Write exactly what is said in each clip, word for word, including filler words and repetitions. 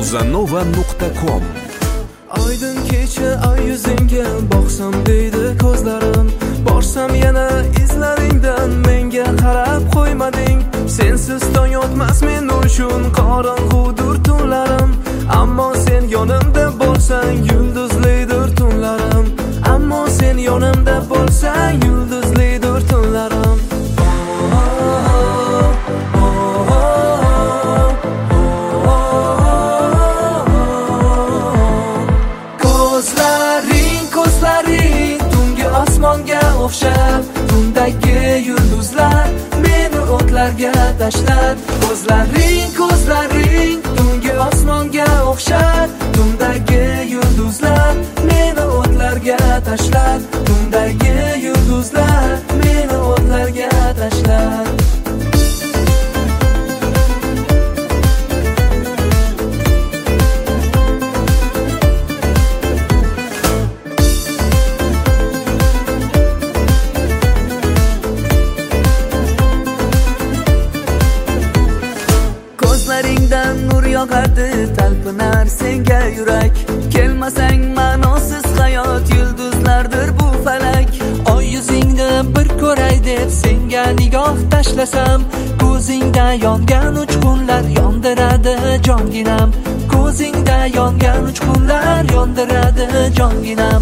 rozanova nuqta com. Oydin kecha ay yuzingga boqsam deydi ko'zlarim, borsam yana izlaringdan menga qarab qo'ymading. Sensiz tong otmas men uchun qorong'udir tunlarim, ammo sen yonimda bo'lsang yulduzlidir tunlarim, ammo sen yonimda bo'lsang yulduzlidir tunlarim. Ko'zlaring, ko'zlaring tungi osmonga o'xshab, tundagi yulduzlar meni o'tlarga tashlab. Ko'zlaring, ko'zlaring tungi osmonga o'xshab, tundagi yulduzlar meni o'tlarga tashlab. Tundagi yulduzlar meni o'tlarga tashlab. Ko'zlaringdan nur yog'adi, talpinar senga yurak. Kelmasang ma'nosiz hayot, yulduzlardir bu falak. Oy yuzingni bir ko'ray deb senga nigoh tashlasam, ko'zingda yongan uchqunlar yondiradi jonginam. Ko'zingda yongan uchqunlar yondiradi jonginam.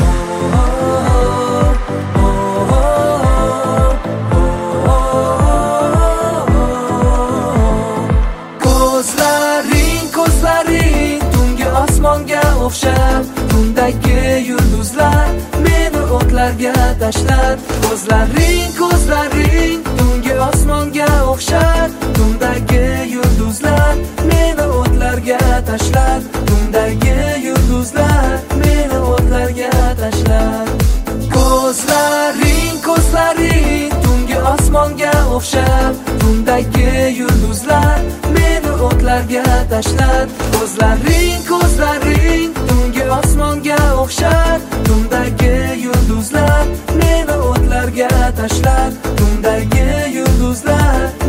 Ko'zlaring, ko'zlaring tungi osmonga o'xshab, tundagi yulduzlar meni o'tlarga tashlab. Ko'zlaring, ko'zlaring tungi osmonga o'xshab, tundagi yulduzlar meni o'tlarga tashlab. Tundagi yulduzlar meni o'tlarga tashlab. Ko'zlaring, ko'zlaring tungi osmonga o'xshab, tundagi yulduzlar meni o'tlarga tashlab. Ko'zlaring, ko'zlaring tungi osmonga o'xshab, tundagi yulduzlar meni o'tlarga tashlab. Tundagi yulduzlar